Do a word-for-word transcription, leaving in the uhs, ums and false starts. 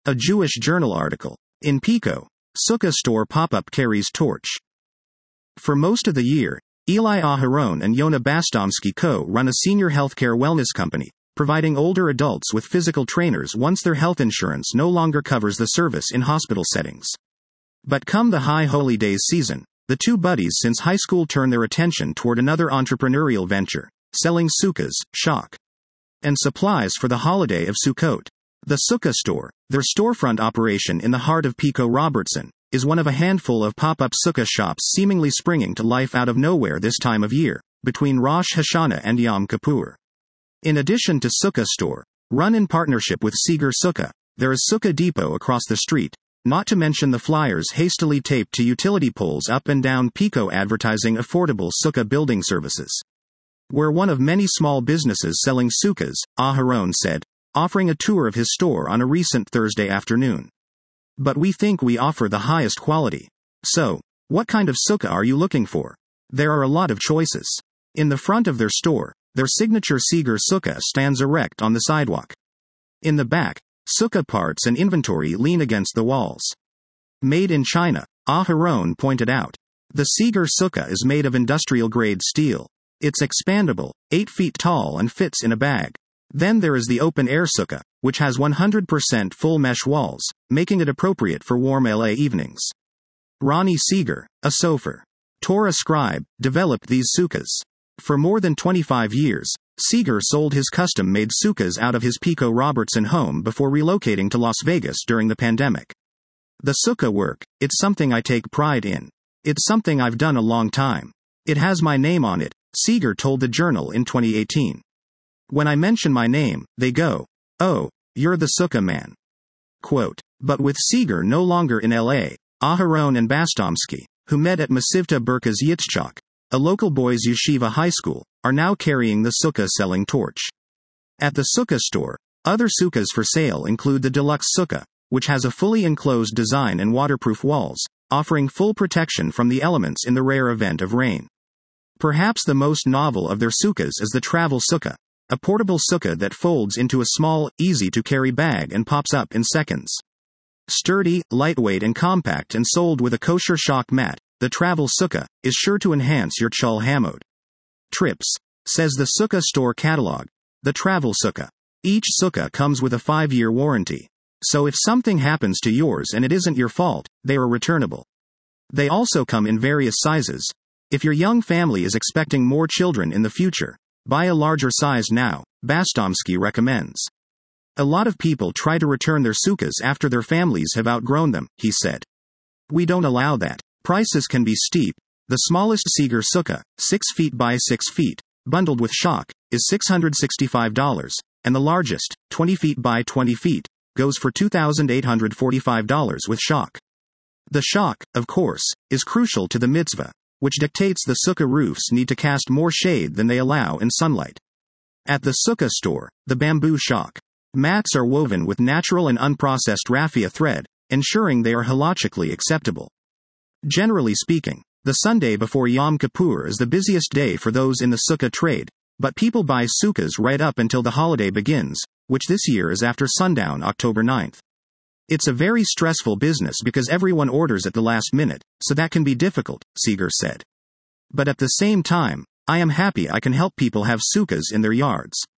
A Jewish Journal article. In Pico, Sukkah store pop-up carries torch. For most of the year, Eli Aharon and Yona Bastomsky co-run a senior healthcare wellness company, providing older adults with physical trainers once their health insurance no longer covers the service in hospital settings. But come the high holy days season, the two buddies since high school turn their attention toward another entrepreneurial venture, selling sukkahs, shak, and supplies for the holiday of Sukkot. The Sukkah store, their storefront operation in the heart of Pico Robertson, is one of a handful of pop-up sukkah shops seemingly springing to life out of nowhere this time of year, between Rosh Hashanah and Yom Kippur. In addition to Sukkah store, run in partnership with Seeger Sukkah, there is Sukkah Depot across the street, not to mention the flyers hastily taped to utility poles up and down Pico advertising affordable sukkah building services. We're one of many small businesses selling sukkahs, Aharon said, offering a tour of his store on a recent Thursday afternoon. But we think we offer the highest quality. So, what kind of sukkah are you looking for? There are a lot of choices. In the front of their store, their signature Seeger sukkah stands erect on the sidewalk. In the back, sukkah parts and inventory lean against the walls. Made in China, Aharon pointed out. The Seeger sukkah is made of industrial-grade steel. It's expandable, eight feet tall and fits in a bag. Then there is the open-air sukkah, which has one hundred percent full mesh walls, making it appropriate for warm L A evenings. Ronnie Seeger, a Sofer Torah scribe, developed these sukkahs. For more than twenty-five years, Seeger sold his custom-made sukkahs out of his Pico Robertson home before relocating to Las Vegas during the pandemic. The sukkah work, it's something I take pride in. It's something I've done a long time. It has my name on it, Seeger told the Journal in twenty eighteen. When I mention my name, they go, "Oh, you're the sukkah man." Quote. But with Seeger no longer in L A, Aharon and Bastomsky, who met at Masivta Berkaz Yitzchak, a local boys' yeshiva high school, are now carrying the sukkah selling torch. At the sukkah store, other sukkahs for sale include the deluxe sukkah, which has a fully enclosed design and waterproof walls, offering full protection from the elements in the rare event of rain. Perhaps the most novel of their sukkahs is the travel sukkah, a portable sukkah that folds into a small, easy-to-carry bag and pops up in seconds. Sturdy, lightweight and compact and sold with a kosher shock mat, the travel sukkah is sure to enhance your chol hamod trips, says the sukkah store catalog. The travel sukkah. Each sukkah comes with a five-year warranty. So if something happens to yours and it isn't your fault, they are returnable. They also come in various sizes. If your young family is expecting more children in the future, buy a larger size now, Bastomsky recommends. A lot of people try to return their sukkahs after their families have outgrown them, he said. We don't allow that. Prices can be steep. The smallest Seeger sukkah, six feet by six feet, bundled with shak, is six hundred sixty-five dollars, and the largest, twenty feet by twenty feet, goes for two thousand eight hundred forty-five dollars with shak. The shak, of course, is crucial to the mitzvah, which dictates the sukkah roofs need to cast more shade than they allow in sunlight. At the sukkah store, the bamboo shak mats are woven with natural and unprocessed raffia thread, ensuring they are halachically acceptable. Generally speaking, the Sunday before Yom Kippur is the busiest day for those in the sukkah trade, but people buy sukkahs right up until the holiday begins, which this year is after sundown October ninth. It's a very stressful business because everyone orders at the last minute, so that can be difficult, Seeger said. But at the same time, I am happy I can help people have sukkahs in their yards.